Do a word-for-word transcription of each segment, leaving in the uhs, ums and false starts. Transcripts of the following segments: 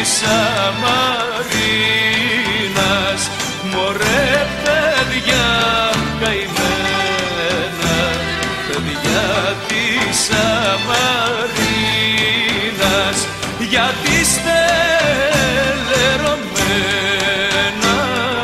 Σαμαρίνας, μωρέ παιδιά καημένα, παιδιά της Σαμαρίνας, γιατί στελερωμένα.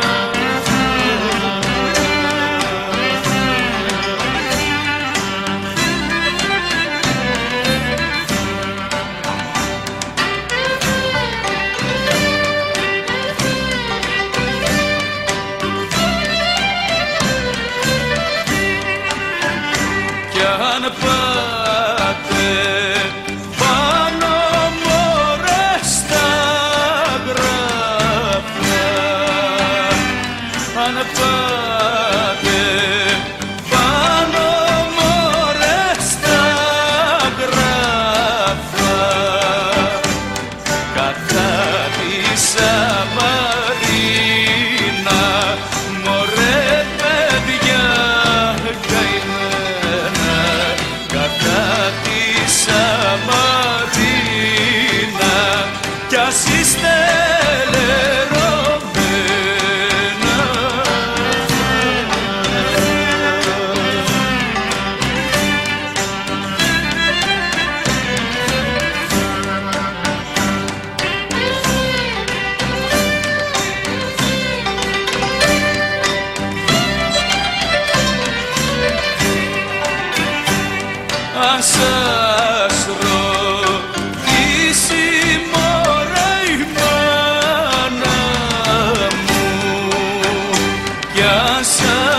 Κι αν πάτε πάνω μωρέ στα γράφια, αν πάτε πάνω μωρέ στα γράφια, κατά τη Σαμαρίνα, μωρέ παιδιά καημένα, κατά τη Σαμαρίνα, κι ας είστε λερωμένα. Αν σας ρωτήσει μωρέ η μάνα μου, κι αν σας